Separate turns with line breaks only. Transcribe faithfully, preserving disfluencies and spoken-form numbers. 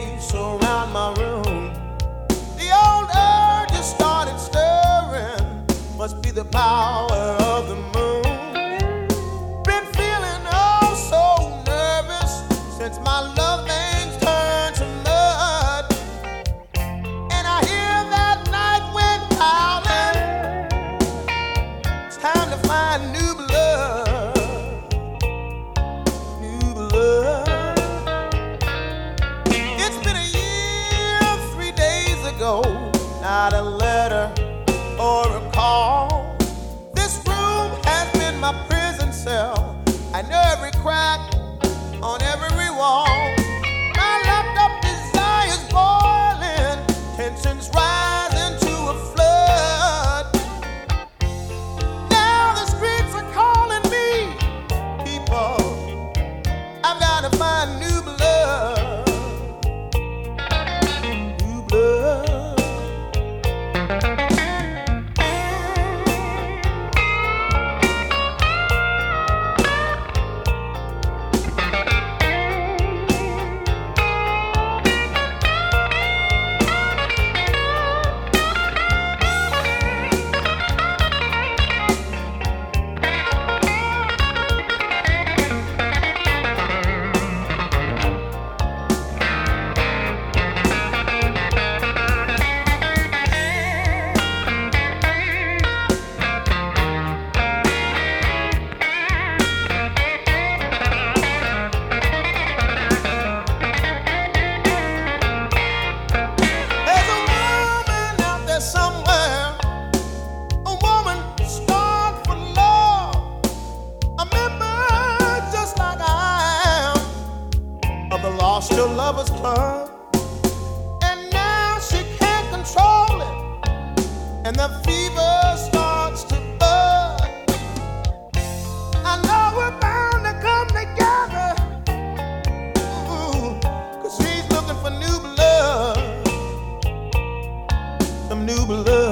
space around my room. The old earth just started stirring. Must be the power of the moon. Been feeling oh so nervous since my love things turned to mud. And I hear that night wind howling. It's time to find new blood. New blood. It's been a year, three days ago. Not a letter or a call. This room has been my prison cell. I know every crack on every wall. My locked up desires boiling, tensions rising to a flood. Now the streets are calling me. People, I've got to find new blood. New blood. Lost your lover's club, and now she can't control it, and the fever starts to bud. I know we're bound to come together, ooh, 'cause he's looking for new blood, some new blood.